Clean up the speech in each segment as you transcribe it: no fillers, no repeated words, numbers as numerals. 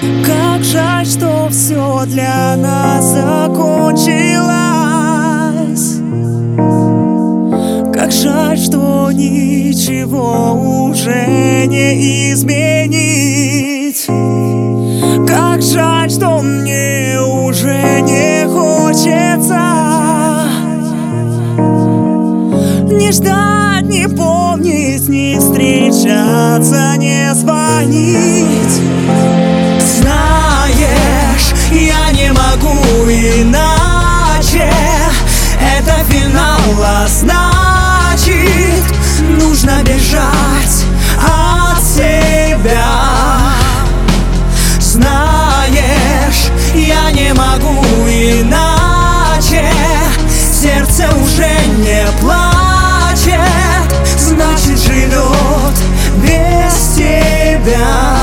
Как жаль, что все для нас закончилось. Как жаль, что ничего уже не изменить. Как жаль, что мне уже не хочется не ждать, не помнить, не встречаться, не звонить. Знаешь, я не могу иначе. Это финал, а значит, нужно бежать от себя. Знаешь, я не могу иначе. Сердце уже не плачет, значит, живет без тебя.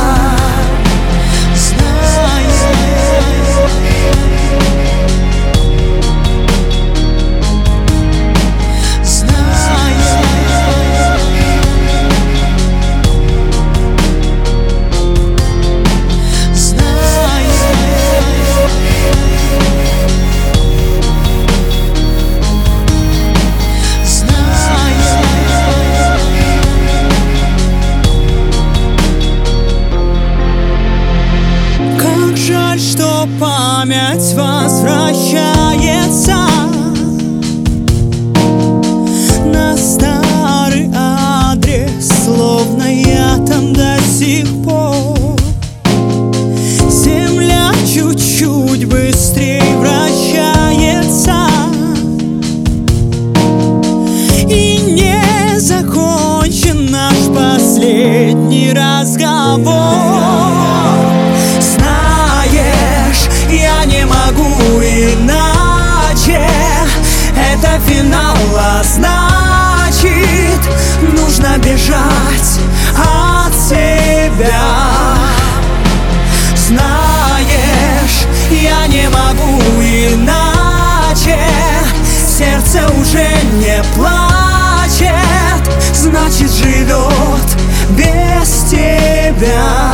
Что память возвращается на старый адрес, словно я там до сих пор. Земля чуть-чуть быстрее вращается, и не закончен наш последний разговор. Я не могу иначе. Это финал, а значит, нужно бежать от себя. Знаешь, я не могу иначе. Сердце уже не плачет, значит, живет без тебя.